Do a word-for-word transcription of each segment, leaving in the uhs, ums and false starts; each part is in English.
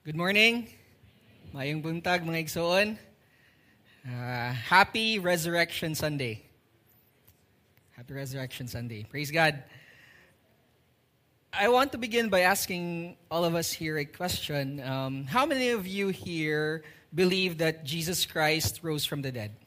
Good morning. Mayong buntag mga igsoon. Uh, happy Resurrection Sunday. Happy Resurrection Sunday. Praise God. I want to begin by asking all of us here a question. Um, how many of you here believe that Jesus Christ rose from the dead?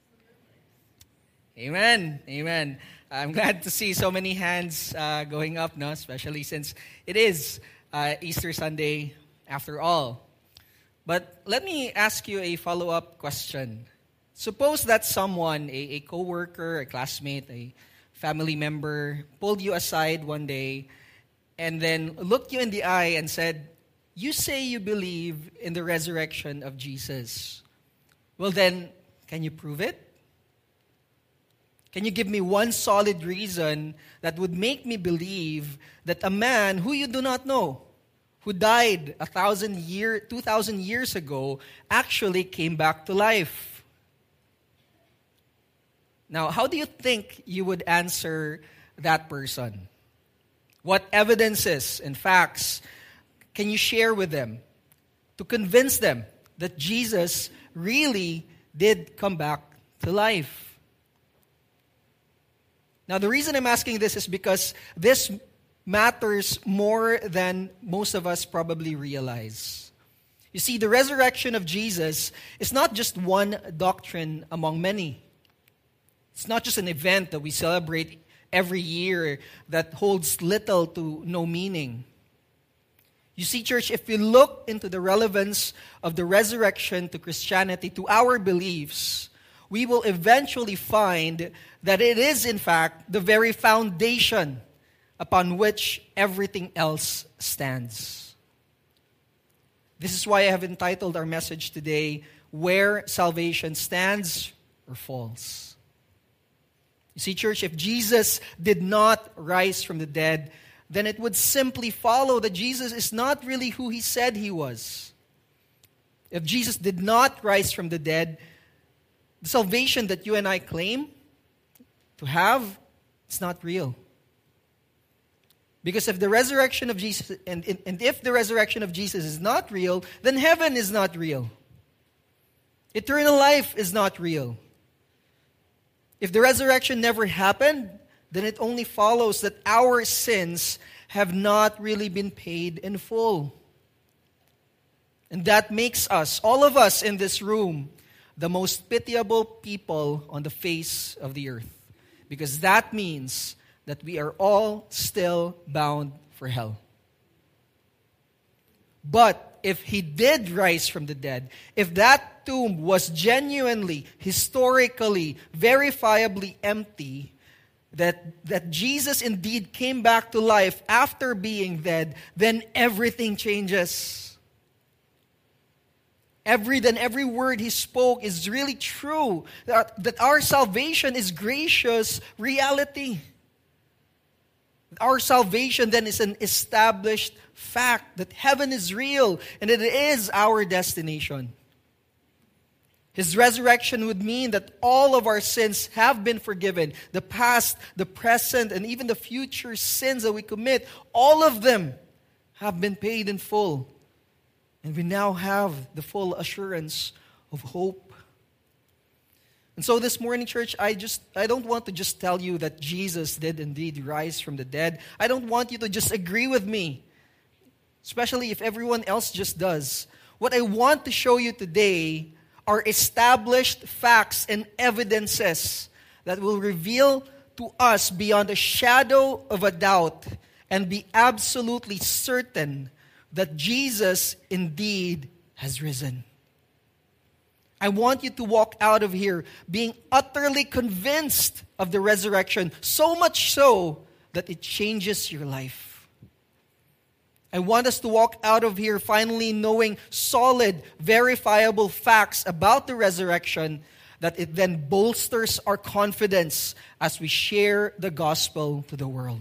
Amen. Amen. I'm glad to see so many hands uh, going up, no? Especially since it is uh, Easter Sunday after all. But let me ask you a follow-up question. Suppose that someone, a, a co-worker, a classmate, a family member, pulled you aside one day and then looked you in the eye and said, "You say you believe in the resurrection of Jesus. Well then, can you prove it? Can you give me one solid reason that would make me believe that a man who you do not know, who died a thousand year, two thousand years ago, actually came back to life?" Now, how do you think you would answer that person? What evidences and facts can you share with them to convince them that Jesus really did come back to life? Now, the reason I'm asking this is because this matters more than most of us probably realize. You see, the resurrection of Jesus is not just one doctrine among many. It's not just an event that we celebrate every year that holds little to no meaning. You see, church, if we look into the relevance of the resurrection to Christianity, to our beliefs, we will eventually find that it is, in fact, the very foundation upon which everything else stands. This is why I have entitled our message today, "Where Salvation Stands or Falls." You see, church, if Jesus did not rise from the dead, then it would simply follow that Jesus is not really who he said he was. If Jesus did not rise from the dead, the salvation that you and I claim to have, it's not real. Because if the resurrection of Jesus, and, and if the resurrection of Jesus is not real, then heaven is not real. Eternal life is not real. If the resurrection never happened, then it only follows that our sins have not really been paid in full. And that makes us, all of us in this room, the most pitiable people on the face of the earth. Because that means that we are all still bound for hell. But if he did rise from the dead, if that tomb was genuinely, historically, verifiably empty, that, that Jesus indeed came back to life after being dead, then everything changes. Every then every word he spoke is really true. That, that our salvation is gracious reality. Our salvation then is an established fact that heaven is real and it is our destination. His resurrection would mean that all of our sins have been forgiven. The past, the present, and even the future sins that we commit, all of them have been paid in full. And we now have the full assurance of hope. And so this morning, church, I just I don't want to just tell you that Jesus did indeed rise from the dead. I don't want you to just agree with me, especially if everyone else just does. What I want to show you today are established facts and evidences that will reveal to us beyond a shadow of a doubt and be absolutely certain that Jesus indeed has risen. I want you to walk out of here being utterly convinced of the resurrection, so much so that it changes your life. I want us to walk out of here finally knowing solid, verifiable facts about the resurrection, that it then bolsters our confidence as we share the gospel to the world.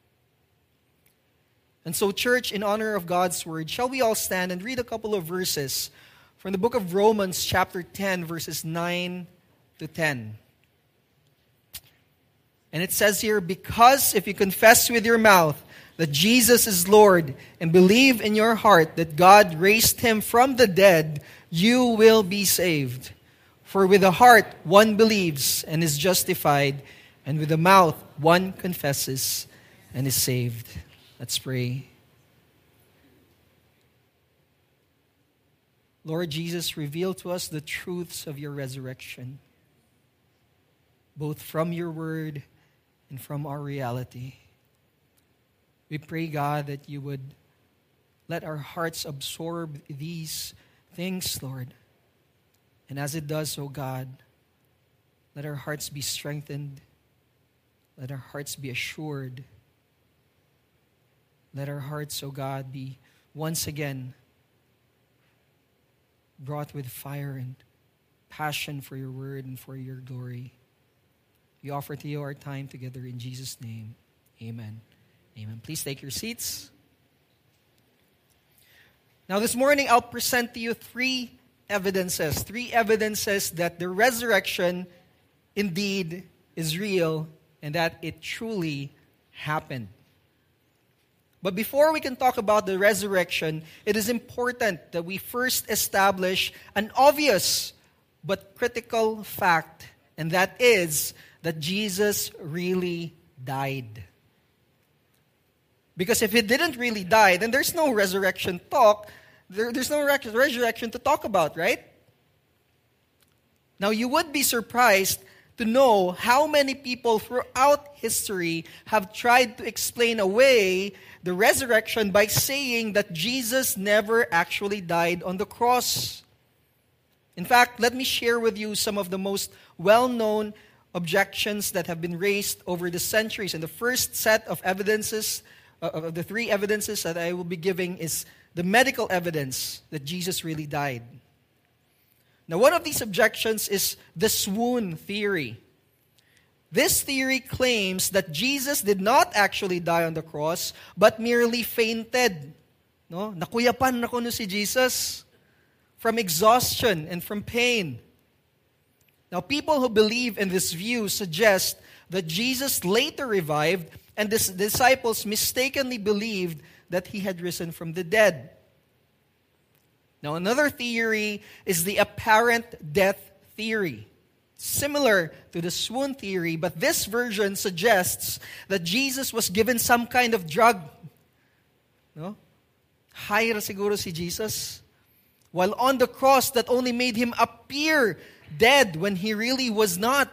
And so, church, in honor of God's word, shall we all stand and read a couple of verses from the book of Romans, chapter ten, verses nine to ten. And it says here, "Because if you confess with your mouth that Jesus is Lord and believe in your heart that God raised him from the dead, you will be saved. For with the heart one believes and is justified, and with the mouth one confesses and is saved. Let's pray. Lord Jesus, reveal to us the truths of your resurrection, both from your word and from our reality. We pray, God, that you would let our hearts absorb these things, Lord. And as it does, O God, let our hearts be strengthened. Let our hearts be assured. Let our hearts, O God, be once again brought with fire and passion for your word and for your glory. We offer to you our time together in Jesus' name. Amen. Amen. Please take your seats. Now this morning, I'll present to you three evidences. Three evidences that the resurrection indeed is real and that it truly happened. But before we can talk about the resurrection, it is important that we first establish an obvious but critical fact, and that is that Jesus really died. Because if he didn't really die, then there's no resurrection talk. There, there's no rec- resurrection to talk about, right? Now, you would be surprised to know how many people throughout history have tried to explain away the resurrection by saying that Jesus never actually died on the cross. In fact, let me share with you some of the most well-known objections that have been raised over the centuries. And the first set of evidences, uh, of the three evidences that I will be giving, is the medical evidence that Jesus really died. Now, one of these objections is the swoon theory. This theory claims that Jesus did not actually die on the cross, but merely fainted. No? Nakuyapan na kuno si Jesus from exhaustion and from pain. Now, people who believe in this view suggest that Jesus later revived and the disciples mistakenly believed that he had risen from the dead. Now, another theory is the apparent death theory, similar to the swoon theory, but this version suggests that Jesus was given some kind of drug. No? High ra siguro si Jesus, while on the cross that only made him appear dead when he really was not.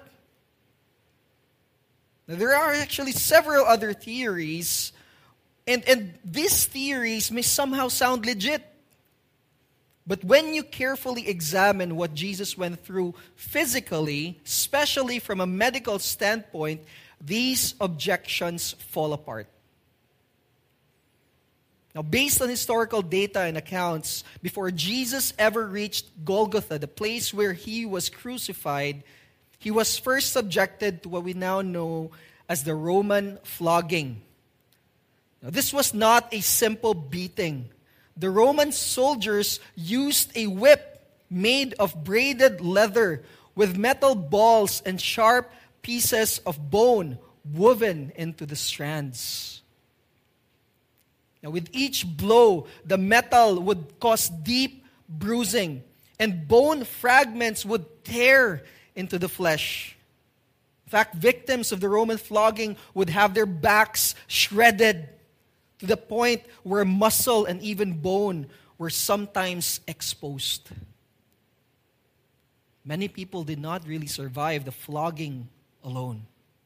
Now, there are actually several other theories, and, and these theories may somehow sound legit. But when you carefully examine what Jesus went through physically, especially from a medical standpoint, these objections fall apart. Now, based on historical data and accounts, before Jesus ever reached Golgotha, the place where he was crucified, he was first subjected to what we now know as the Roman flogging. Now, this was not a simple beating. The Roman soldiers used a whip made of braided leather with metal balls and sharp pieces of bone woven into the strands. Now, with each blow, the metal would cause deep bruising, and bone fragments would tear into the flesh. In fact, victims of the Roman flogging would have their backs shredded to the point where muscle and even bone were sometimes exposed. Many people did not really survive the flogging alone.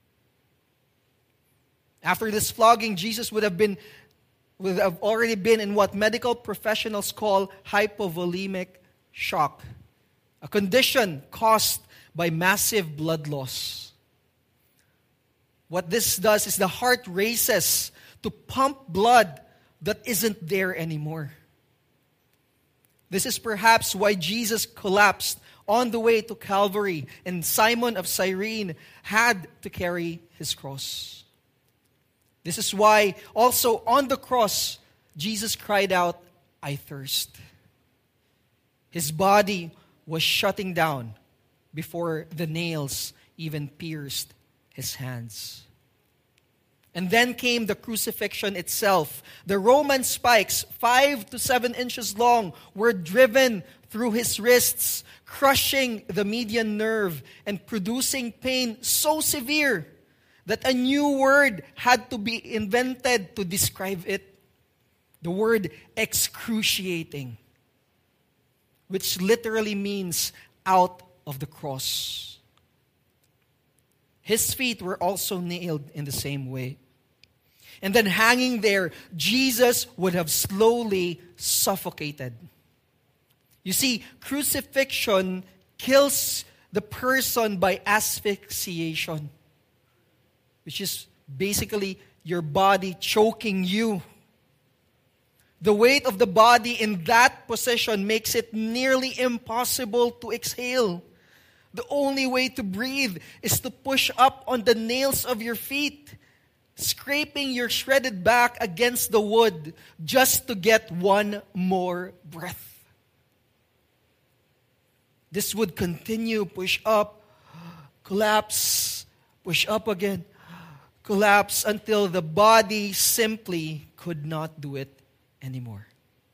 After this flogging, Jesus would have been would have already been in what medical professionals call hypovolemic shock, a condition caused by massive blood loss. What this does is the heart races to pump blood that isn't there anymore. This is perhaps why Jesus collapsed on the way to Calvary, and Simon of Cyrene had to carry his cross. This is why also on the cross, Jesus cried out, "I thirst." His body was shutting down before the nails even pierced his hands. And then came the crucifixion itself. The Roman spikes, five to seven inches long, were driven through his wrists, crushing the median nerve and producing pain so severe that a new word had to be invented to describe it. The word excruciating, which literally means out of the cross. His feet were also nailed in the same way. And then hanging there, Jesus would have slowly suffocated. You see, crucifixion kills the person by asphyxiation, which is basically your body choking you. The weight of the body in that position makes it nearly impossible to exhale. The only way to breathe is to push up on the nails of your feet, scraping your shredded back against the wood just to get one more breath. This would continue, push up, collapse, push up again, collapse until the body simply could not do it anymore.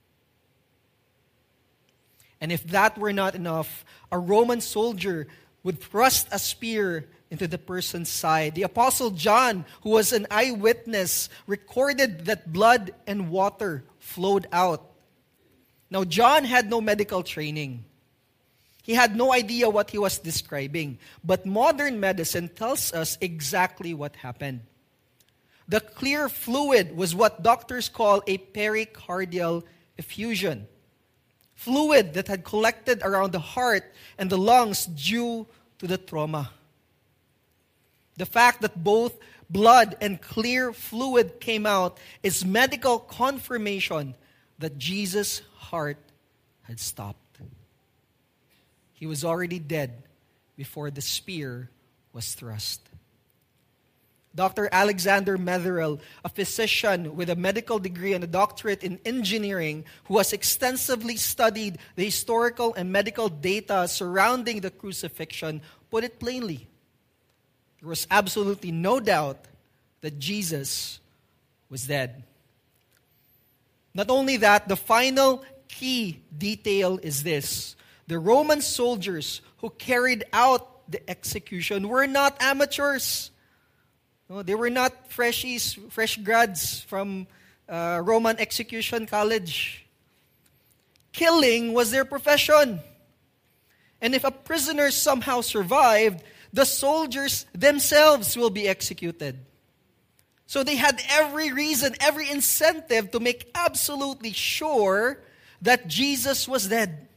And if that were not enough, a Roman soldier would thrust a spear into the person's side. The Apostle John, who was an eyewitness, recorded that blood and water flowed out. Now, John had no medical training. He had no idea what he was describing. But modern medicine tells us exactly what happened. The clear fluid was what doctors call a pericardial effusion. Fluid that had collected around the heart and the lungs due to the trauma. The fact that both blood and clear fluid came out is medical confirmation that Jesus' heart had stopped. He was already dead before the spear was thrust. Doctor Alexander Metherell, a physician with a medical degree and a doctorate in engineering, who has extensively studied the historical and medical data surrounding the crucifixion, put it plainly. There was absolutely no doubt that Jesus was dead. Not only that, the final key detail is this. The Roman soldiers who carried out the execution were not amateurs. No, they were not freshies, fresh grads from uh, Roman execution college. Killing was their profession. And if a prisoner somehow survived, the soldiers themselves will be executed. So they had every reason, every incentive to make absolutely sure that Jesus was dead.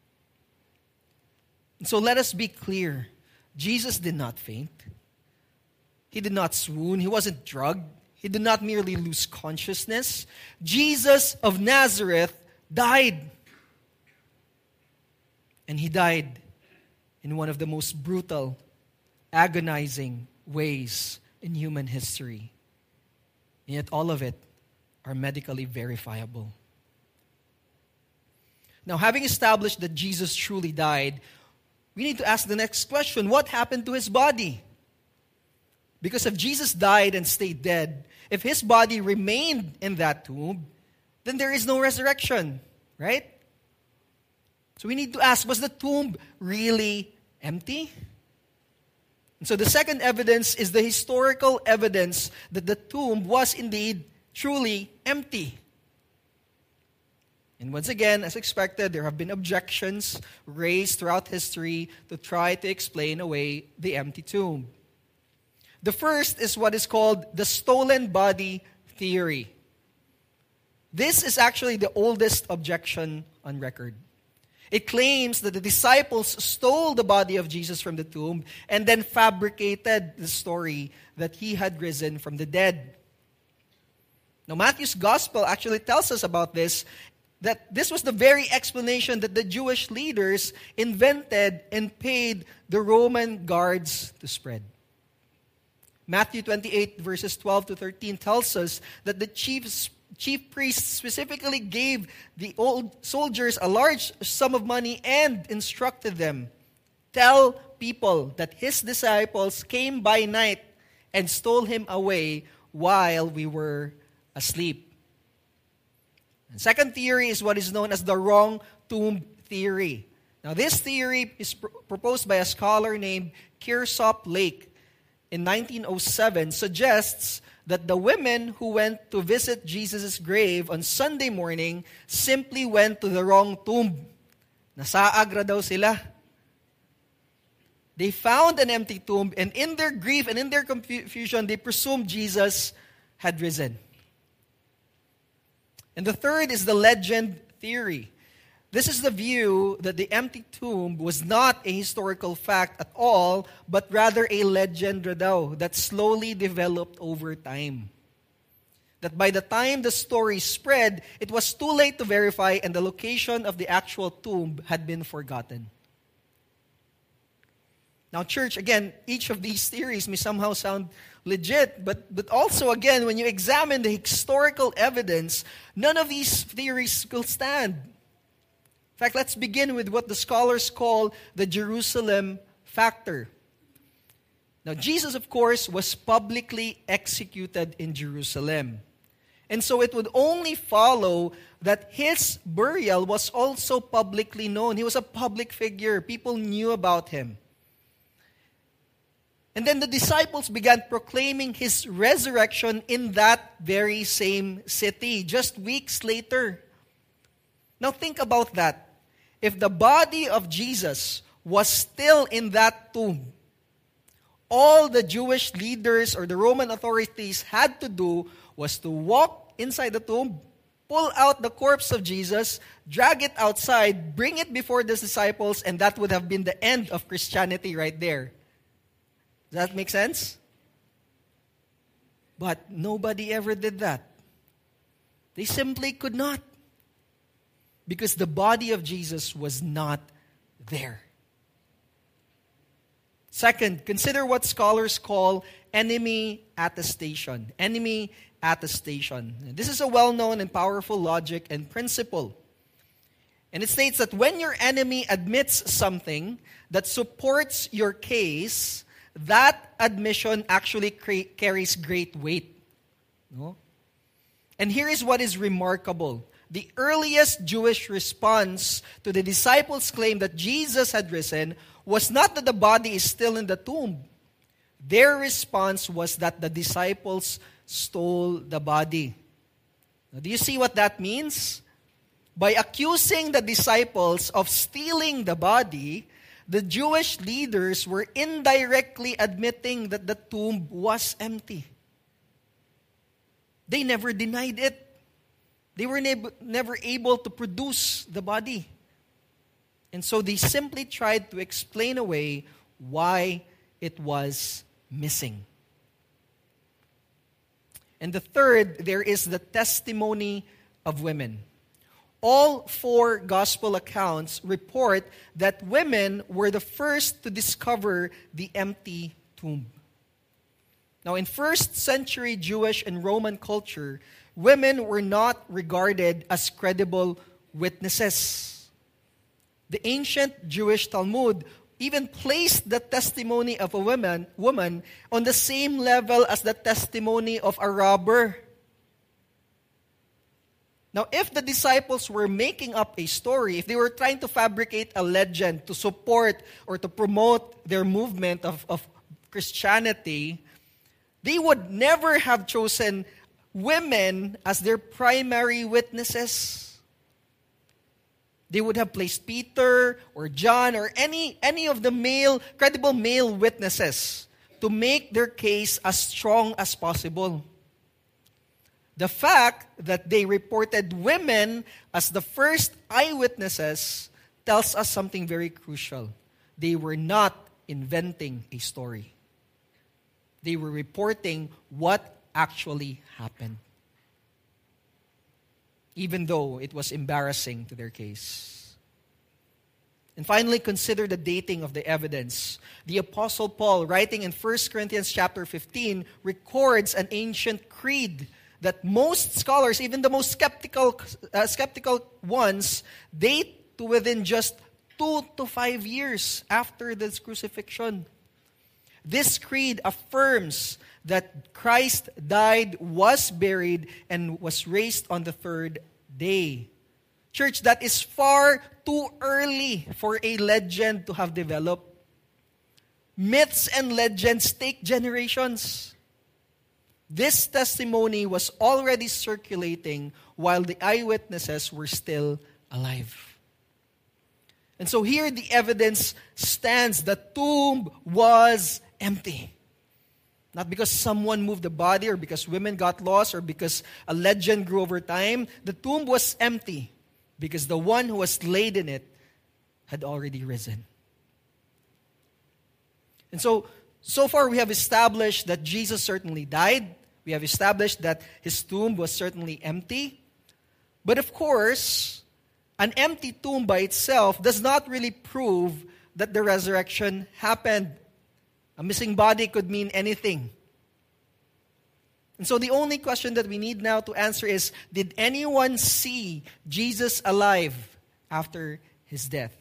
And so let us be clear. Jesus did not faint. He did not swoon. He wasn't drugged. He did not merely lose consciousness. Jesus of Nazareth died. And he died in one of the most brutal, agonizing ways in human history. And yet all of it are medically verifiable. Now, having established that Jesus truly died, we need to ask the next question. What happened to his body? Because if Jesus died and stayed dead, if his body remained in that tomb, then there is no resurrection, right? So we need to ask, was the tomb really empty? And so the second evidence is the historical evidence that the tomb was indeed truly empty. And once again, as expected, there have been objections raised throughout history to try to explain away the empty tomb. The first is what is called the stolen body theory. This is actually the oldest objection on record. It claims that the disciples stole the body of Jesus from the tomb and then fabricated the story that he had risen from the dead. Now, Matthew's gospel actually tells us about this, that this was the very explanation that the Jewish leaders invented and paid the Roman guards to spread. Matthew twenty-eight, verses twelve to thirteen tells us that the chief, chief priests specifically gave the old soldiers a large sum of money and instructed them, "Tell people that his disciples came by night and stole him away while we were asleep. And second theory is what is known as the wrong tomb theory. Now, this theory is pr- proposed by a scholar named Kearsarge Lake in nineteen oh seven, suggests that the women who went to visit Jesus' grave on Sunday morning simply went to the wrong tomb. Nasaagra daw sila. They found an empty tomb, and in their grief and in their confusion, they presumed Jesus had risen. And the third is the legend theory. This is the view that the empty tomb was not a historical fact at all, but rather a legend daw that slowly developed over time. That by the time the story spread, it was too late to verify and the location of the actual tomb had been forgotten. Now, church, again, each of these theories may somehow sound legit, but, but also, again, when you examine the historical evidence, none of these theories will stand. In fact, let's begin with what the scholars call the Jerusalem factor. Now, Jesus, of course, was publicly executed in Jerusalem. And so it would only follow that his burial was also publicly known. He was a public figure. People knew about him. And then the disciples began proclaiming his resurrection in that very same city, just weeks later. Now think about that. If the body of Jesus was still in that tomb, all the Jewish leaders or the Roman authorities had to do was to walk inside the tomb, pull out the corpse of Jesus, drag it outside, bring it before the disciples, and that would have been the end of Christianity right there. Does that make sense? But nobody ever did that. They simply could not. Because the body of Jesus was not there. Second, consider what scholars call enemy attestation. Enemy attestation. This is a well-known and powerful logic and principle. And it states that when your enemy admits something that supports your case, that admission actually cre- carries great weight. No? And here is what is remarkable. The earliest Jewish response to the disciples' claim that Jesus had risen was not that the body is still in the tomb. Their response was that the disciples stole the body. Now, do you see what that means? By accusing the disciples of stealing the body, the Jewish leaders were indirectly admitting that the tomb was empty. They never denied it. They were ne- never able to produce the body. And so they simply tried to explain away why it was missing. And the third, there is the testimony of women. All four gospel accounts report that women were the first to discover the empty tomb. Now, in first century Jewish and Roman culture, women were not regarded as credible witnesses. The ancient Jewish Talmud even placed the testimony of a woman, woman on the same level as the testimony of a robber. Now, if the disciples were making up a story, if they were trying to fabricate a legend to support or to promote their movement of, of Christianity, they would never have chosen women as their primary witnesses. They would have placed Peter or John or any, any of the male, credible male witnesses to make their case as strong as possible. The fact that they reported women as the first eyewitnesses tells us something very crucial. They were not inventing a story. They were reporting what actually happened, even though it was embarrassing to their case. And finally, consider the dating of the evidence. The Apostle Paul, writing in First Corinthians chapter fifteen, records an ancient creed that most scholars, even the most skeptical, uh, skeptical ones, date to within just two to five years after this crucifixion. This creed affirms that Christ died, was buried, and was raised on the third day. Church, that is far too early for a legend to have developed. Myths and legends take generations. This testimony was already circulating while the eyewitnesses were still alive. And so here the evidence stands. The tomb was empty. Not because someone moved the body or because women got lost or because a legend grew over time. The tomb was empty because the one who was laid in it had already risen. And so, so far we have established that Jesus certainly died. We have established that his tomb was certainly empty. But of course, an empty tomb by itself does not really prove that the resurrection happened. A missing body could mean anything. And so the only question that we need now to answer is, did anyone see Jesus alive after his death?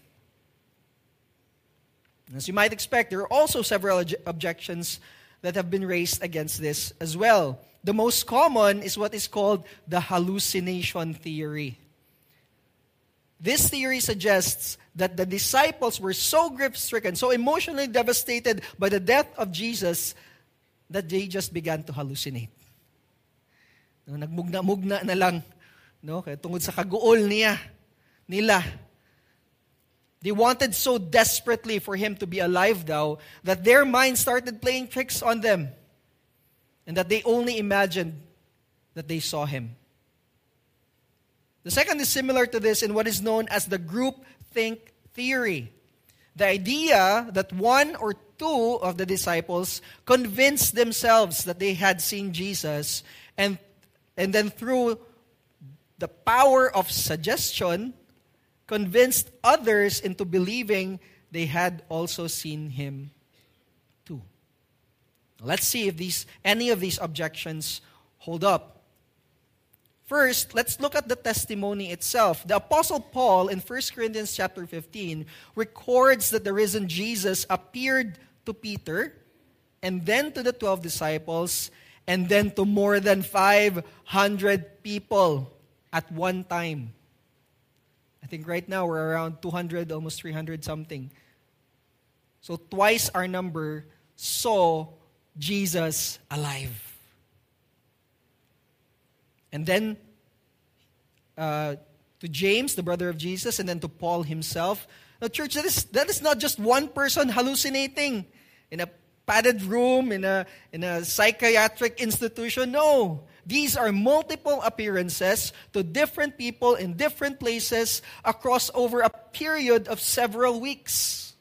As you might expect, there are also several obje- objections that have been raised against this as well. The most common is what is called the hallucination theory. This theory suggests that the disciples were so grief-stricken, so emotionally devastated by the death of Jesus, that they just began to hallucinate. No, nagmugna-mugna na lang, no, kaya tungod sa kaguol niya, nila. They wanted so desperately for him to be alive daw that their minds started playing tricks on them, and that they only imagined that they saw him. The second is similar to this in what is known as the groupthink theory. The idea that one or two of the disciples convinced themselves that they had seen Jesus, and, and then through the power of suggestion, convinced others into believing they had also seen him too. Let's see if these any of these objections hold up. First, let's look at the testimony itself. The Apostle Paul in First Corinthians chapter fifteen records that the risen Jesus appeared to Peter, and then to the twelve disciples, and then to more than five hundred people at one time. I think right now we're around two hundred, almost three hundred something. So twice our number saw Jesus alive. And then uh, to James, the brother of Jesus, and then to Paul himself. Now, church, that is, that is not just one person hallucinating in a padded room, in a, in a psychiatric institution. No. These are multiple appearances to different people in different places across over a period of several weeks.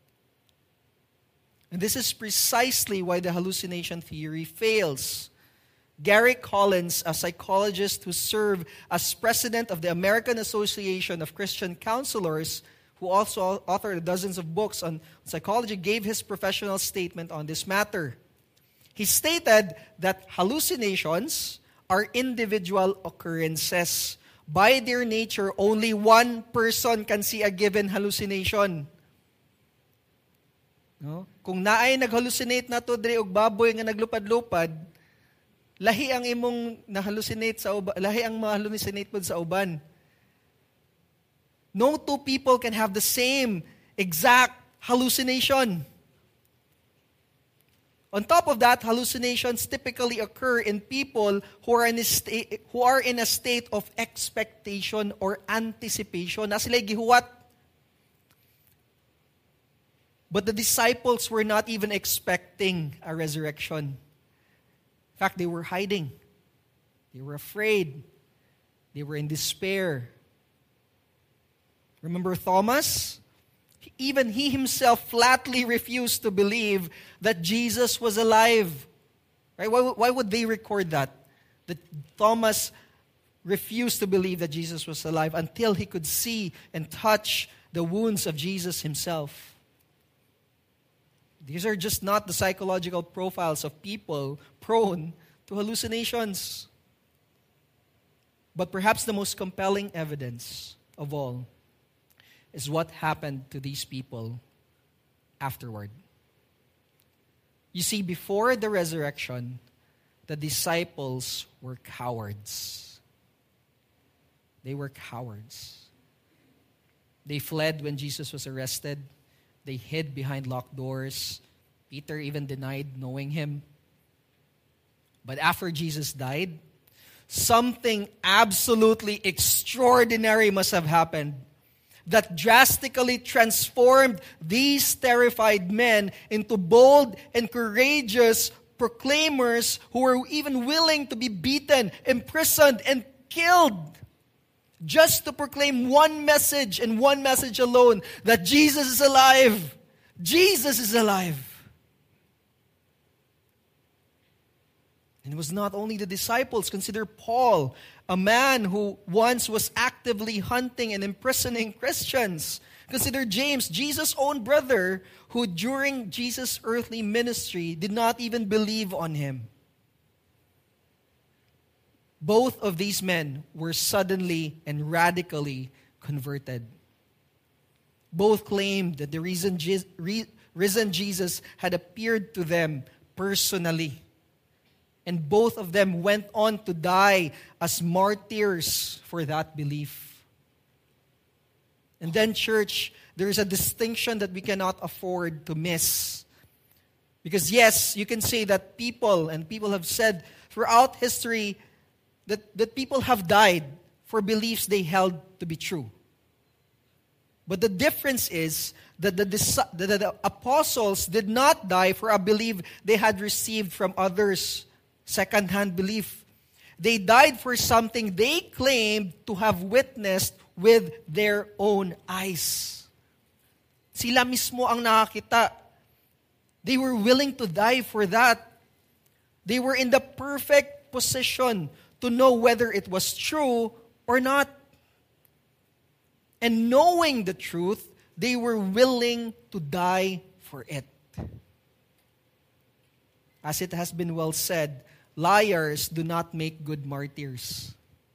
And this is precisely why the hallucination theory fails. Gary Collins, a psychologist who served as president of the American Association of Christian Counselors, who also authored dozens of books on psychology, gave his professional statement on this matter. He stated that hallucinations are individual occurrences. By their nature, only one person can see a given hallucination. No? Kung naay nag-hallucinate na to diri og baboy nga naglupad-lupad, lahi ang imong na-hallucinate sa uban, lahi ang ma-hallucinate pod sa uban. No two people can have the same exact hallucination. On top of that, hallucinations typically occur in people who are in a state, who are in a state of expectation or anticipation. Na sila gihuwat. But the disciples were not even expecting a resurrection. In fact, they were hiding. They were afraid. They were in despair. Remember Thomas? Even he himself flatly refused to believe that Jesus was alive. Right? Why, why would they record that? That Thomas refused to believe that Jesus was alive until he could see and touch the wounds of Jesus himself. These are just not the psychological profiles of people prone to hallucinations. But perhaps the most compelling evidence of all is what happened to these people afterward. You see, before the resurrection, the disciples were cowards. They were cowards. They fled when Jesus was arrested. They hid behind locked doors. Peter even denied knowing him. But after Jesus died, something absolutely extraordinary must have happened that drastically transformed these terrified men into bold and courageous proclaimers who were even willing to be beaten, imprisoned, and killed just to proclaim one message and one message alone, that Jesus is alive. Jesus is alive. And it was not only the disciples. Consider Paul, a man who once was actively hunting and imprisoning Christians. Consider James, Jesus' own brother, who during Jesus' earthly ministry did not even believe on him. Both of these men were suddenly and radically converted. Both claimed that the risen Jesus had appeared to them personally. And both of them went on to die as martyrs for that belief. And then, church, there is a distinction that we cannot afford to miss. Because yes, you can say that people, and people have said throughout history, that, that people have died for beliefs they held to be true. But the difference is that the, the, the apostles did not die for a belief they had received from others. Second-hand belief. They died for something they claimed to have witnessed with their own eyes. Sila mismo ang nakakita. They were willing to die for that. They were in the perfect position to know whether it was true or not. And knowing the truth, they were willing to die for it. As it has been well said, liars do not make good martyrs.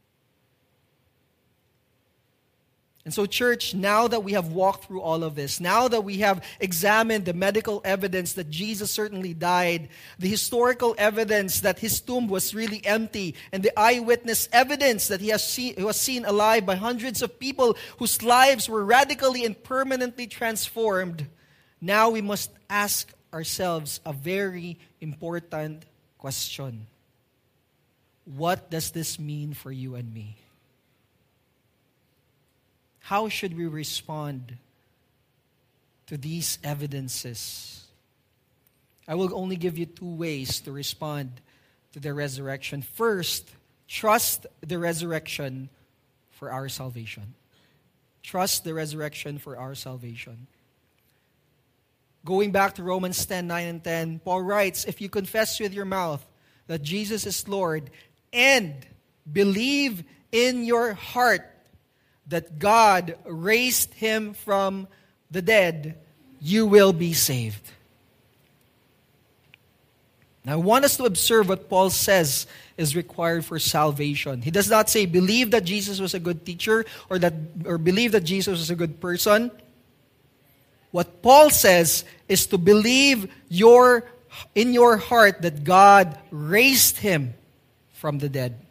And so, church, now that we have walked through all of this, now that we have examined the medical evidence that Jesus certainly died, the historical evidence that his tomb was really empty, and the eyewitness evidence that he has seen, he was seen alive by hundreds of people whose lives were radically and permanently transformed, now we must ask ourselves a very important question. What does this mean for you and me? How should we respond to these evidences? I will only give you two ways to respond to the resurrection. First, trust the resurrection for our salvation. Trust the resurrection for our salvation. Going back to Romans ten, nine and ten, Paul writes, if you confess with your mouth that Jesus is Lord and believe in your heart that God raised him from the dead, you will be saved. Now, I want us to observe what Paul says is required for salvation. He does not say, believe that Jesus was a good teacher or that or believe that Jesus was a good person. What Paul says is to believe your in your heart that God raised him from the dead.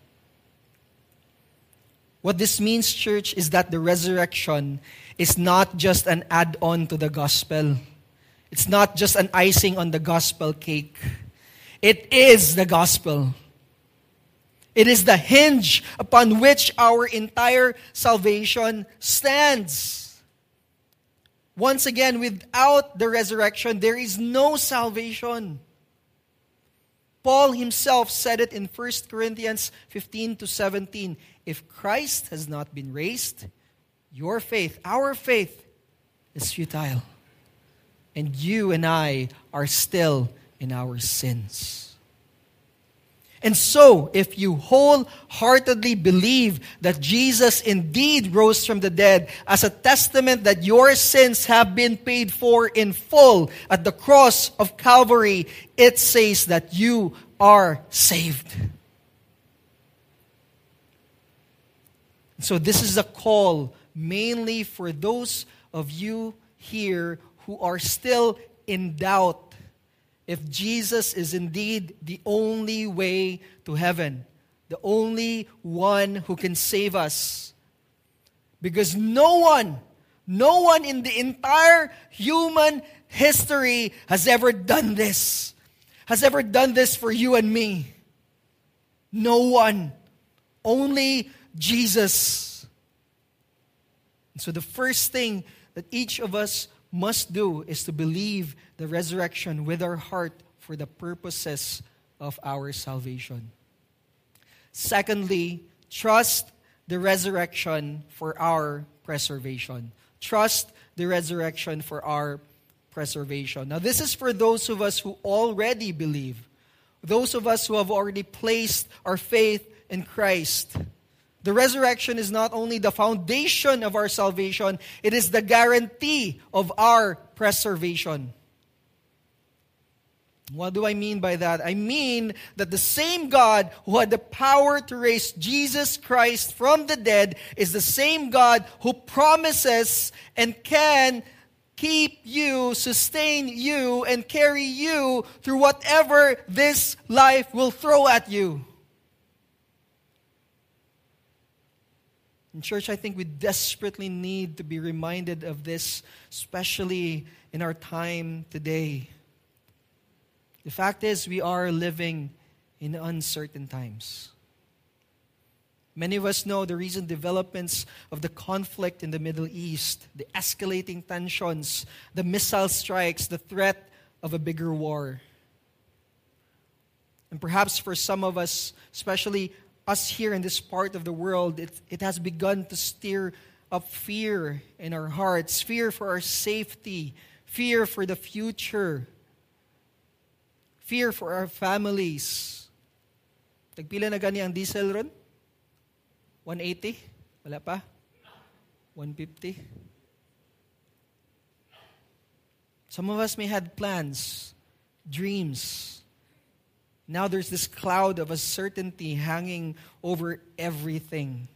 What this means, church, is that the resurrection is not just an add-on to the gospel. It's not just an icing on the gospel cake. It is the gospel. It is the hinge upon which our entire salvation stands. Once again, without the resurrection, there is no salvation. Paul himself said it in First Corinthians fifteen to seventeen. If Christ has not been raised, your faith, our faith, is futile. And you and I are still in our sins. And so, if you wholeheartedly believe that Jesus indeed rose from the dead as a testament that your sins have been paid for in full at the cross of Calvary, it says that you are saved. So this is a call mainly for those of you here who are still in doubt if Jesus is indeed the only way to heaven, the only one who can save us. Because no one, no one in the entire human history has ever done this. Has ever done this for you and me. No one. Only Jesus. And so the first thing that each of us must do is to believe the resurrection with our heart for the purposes of our salvation. Secondly, trust the resurrection for our preservation. Trust the resurrection for our preservation. Now, this is for those of us who already believe. Those of us who have already placed our faith in Christ. The resurrection is not only the foundation of our salvation, it is the guarantee of our preservation. What do I mean by that? I mean that the same God who had the power to raise Jesus Christ from the dead is the same God who promises and can keep you, sustain you, and carry you through whatever this life will throw at you. In church, I think we desperately need to be reminded of this, especially in our time today. The fact is, we are living in uncertain times. Many of us know the recent developments of the conflict in the Middle East, the escalating tensions, the missile strikes, the threat of a bigger war. And perhaps for some of us, especially us here in this part of the world, it, it has begun to stir up fear in our hearts, fear for our safety, fear for the future, fear for our families. Tagpila na gani ang diesel ron? one eighty? Wala pa? one fifty? Some of us may have plans, dreams. Now there's this cloud of uncertainty hanging over everything.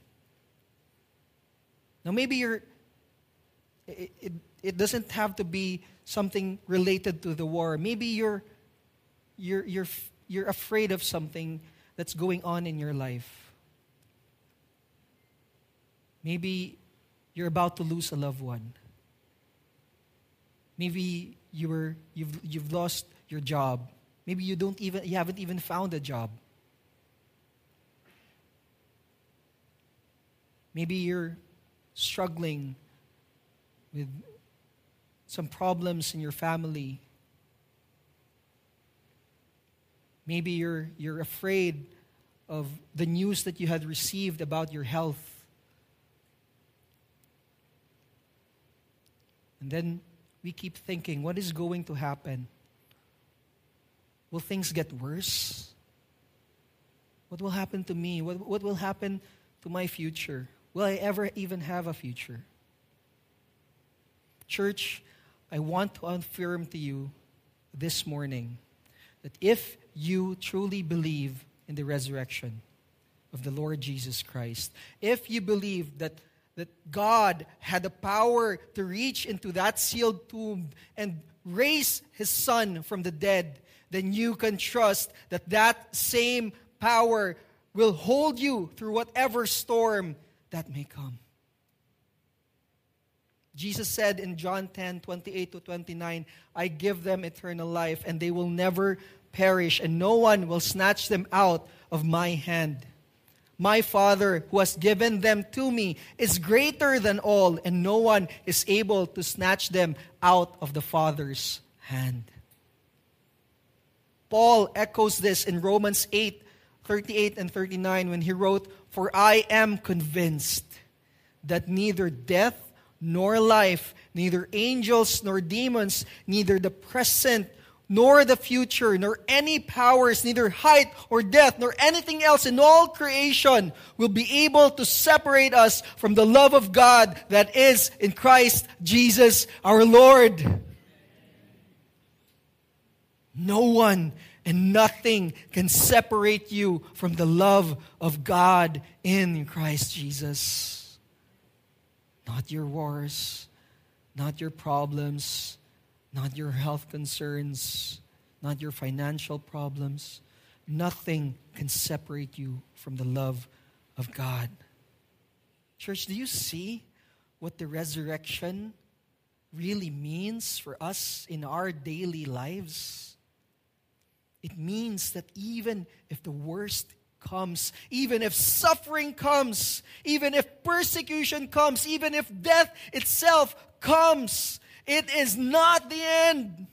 Now maybe you're, it, it, it doesn't have to be something related to the war. Maybe you're You're, you're, you're afraid of something that's going on in your life. Maybe you're about to lose a loved one. Maybe you were, you've, you've lost your job. Maybe you don't even you haven't even found a job. Maybe you're struggling with some problems in your family. Maybe you're you're afraid of the news that you had received about your health. And then we keep thinking, what is going to happen? Will things get worse? What will happen to me? What, what will happen to my future? Will I ever even have a future? Church, I want to affirm to you this morning that if you truly believe in the resurrection of the Lord Jesus Christ, if you believe that, that God had the power to reach into that sealed tomb and raise His Son from the dead, then you can trust that that same power will hold you through whatever storm that may come. Jesus said in John ten, twenty-eight to twenty-nine, I give them eternal life, and they will never perish, and no one will snatch them out of my hand. My Father, who has given them to me, is greater than all, and no one is able to snatch them out of the Father's hand. Paul echoes this in Romans eight, thirty-eight and thirty-nine when he wrote, For I am convinced that neither death nor life, neither angels nor demons, neither the present nor the future, nor any powers, neither height or depth, nor anything else in all creation will be able to separate us from the love of God that is in Christ Jesus our Lord. No one and nothing can separate you from the love of God in Christ Jesus. Not your wars, not your problems, not your health concerns, not your financial problems. Nothing can separate you from the love of God. Church, do you see what the resurrection really means for us in our daily lives? It means that even if the worst comes, even if suffering comes, even if persecution comes, even if death itself comes, it is not the end.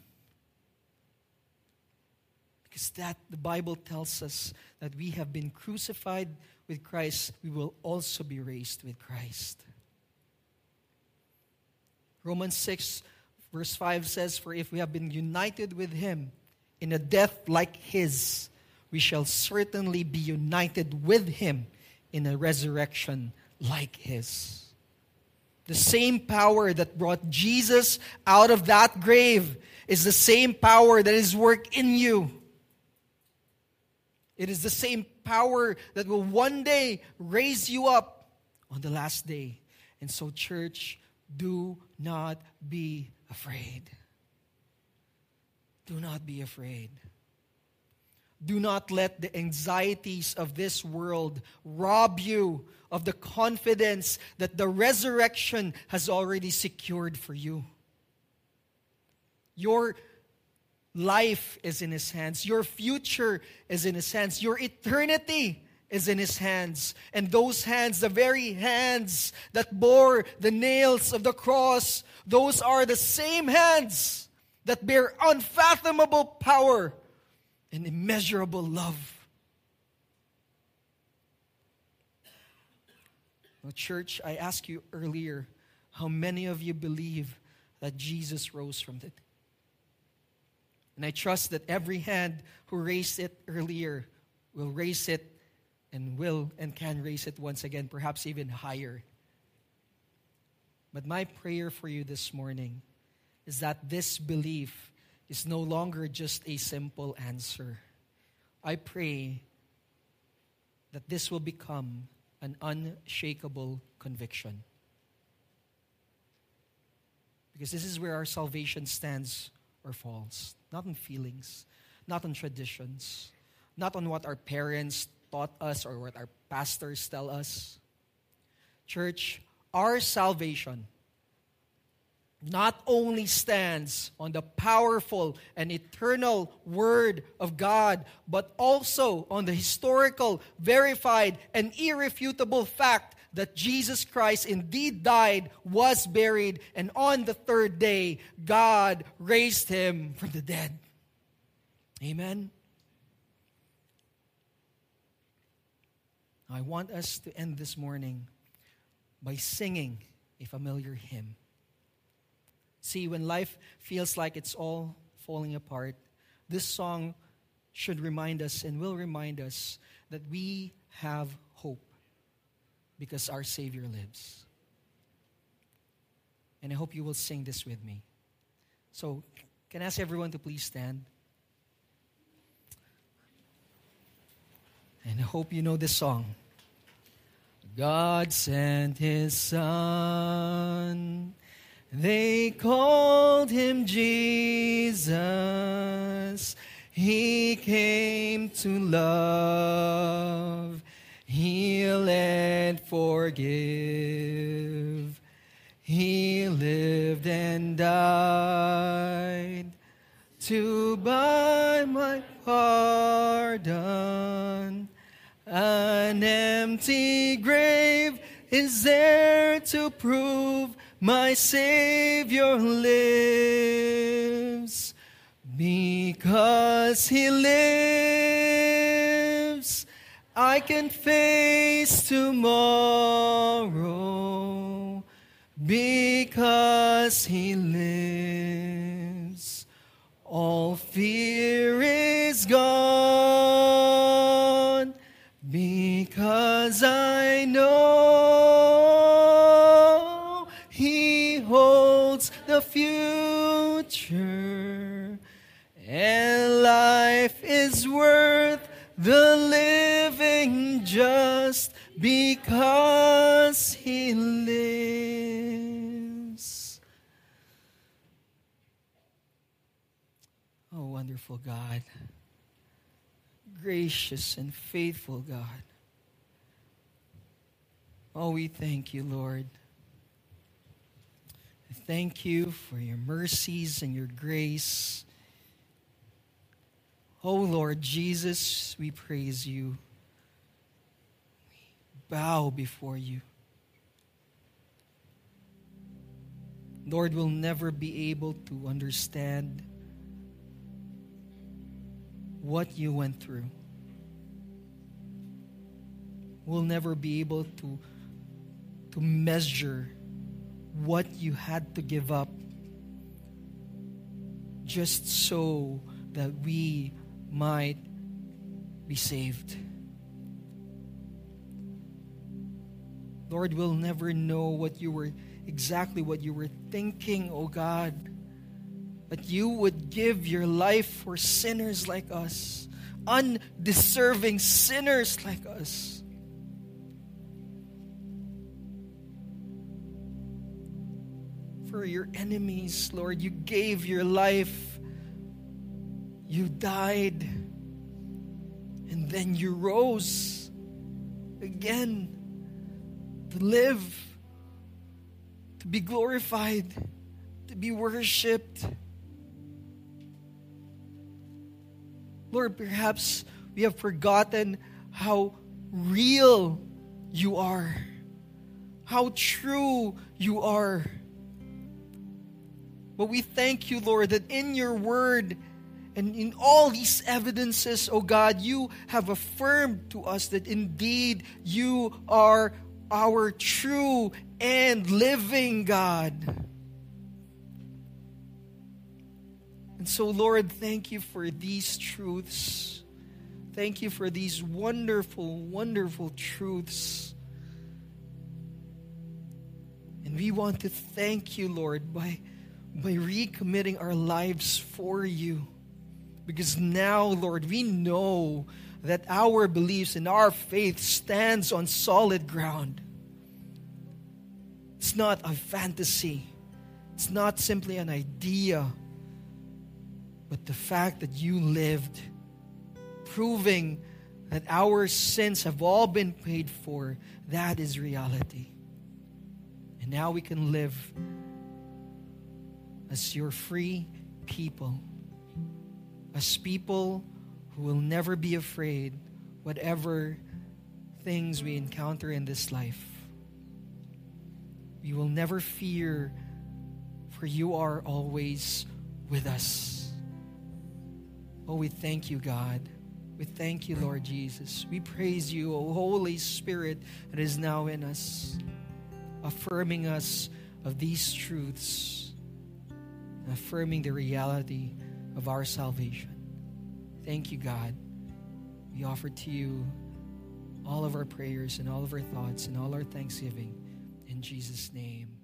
Because that the Bible tells us that we have been crucified with Christ, we will also be raised with Christ. Romans six verse five says, "For if we have been united with Him in a death like His, we shall certainly be united with Him in a resurrection like His." The same power that brought Jesus out of that grave is the same power that is work in you. It is the same power that will one day raise you up on the last day. And so, church, do not be afraid. Do not be afraid. Do not let the anxieties of this world rob you of the confidence that the resurrection has already secured for you. Your life is in His hands. Your future is in His hands. Your eternity is in His hands. And those hands, the very hands that bore the nails of the cross, those are the same hands that bear unfathomable power and immeasurable love. Now, church, I asked you earlier, how many of you believe that Jesus rose from the dead? And I trust that every hand who raised it earlier will raise it and will and can raise it once again, perhaps even higher. But my prayer for you this morning is that this belief is no longer just a simple answer. I pray that this will become an unshakable conviction. Because this is where our salvation stands or falls. Not on feelings, not on traditions, not on what our parents taught us or what our pastors tell us. Church, our salvation not only stands on the powerful and eternal Word of God, but also on the historical, verified, and irrefutable fact that Jesus Christ indeed died, was buried, and on the third day, God raised Him from the dead. Amen? I want us to end this morning by singing a familiar hymn. See, when life feels like it's all falling apart, this song should remind us and will remind us that we have hope because our Savior lives. And I hope you will sing this with me. So, can I ask everyone to please stand? And I hope you know this song. God sent His Son. They called Him Jesus. He came to love, heal, and forgive. He lived and died to buy my pardon. An empty grave is there to prove my Savior lives. Because He lives, I can face tomorrow. Because He lives, all fear is gone. Because I know He holds the future, and life is worth the living just because He lives. Oh, wonderful. wonderful God, gracious and faithful God. Oh, we thank you, Lord. Thank you for your mercies and your grace. Oh, Lord Jesus, we praise you. We bow before you. Lord, we'll never be able to understand what you went through. We'll never be able to, to measure what you had to give up just so that we might be saved. Lord, we'll never know what you were exactly what you were thinking, oh God, that you would give your life for sinners like us, undeserving sinners like us. For your enemies, Lord, you gave your life. You died. And then you rose again to live, to be glorified, to be worshipped. Lord, perhaps we have forgotten how real you are, how true you are. But we thank you, Lord, that in your word and in all these evidences, oh God, you have affirmed to us that indeed you are our true and living God. And so, Lord, thank you for these truths. Thank you for these wonderful, wonderful truths. And we want to thank you, Lord, by, by recommitting our lives for you. Because now, Lord, we know that our beliefs and our faith stands on solid ground. It's not a fantasy. It's not simply an idea. But the fact that you lived, proving that our sins have all been paid for, that is reality. And now we can live as your free people, as people who will never be afraid whatever things we encounter in this life. We will never fear, for you are always with us. Oh, we thank you, God. We thank you, Lord Jesus. We praise you, O Holy Spirit, that is now in us, affirming us of these truths, affirming the reality of our salvation. Thank you, God. We offer to you all of our prayers and all of our thoughts and all our thanksgiving in Jesus' name.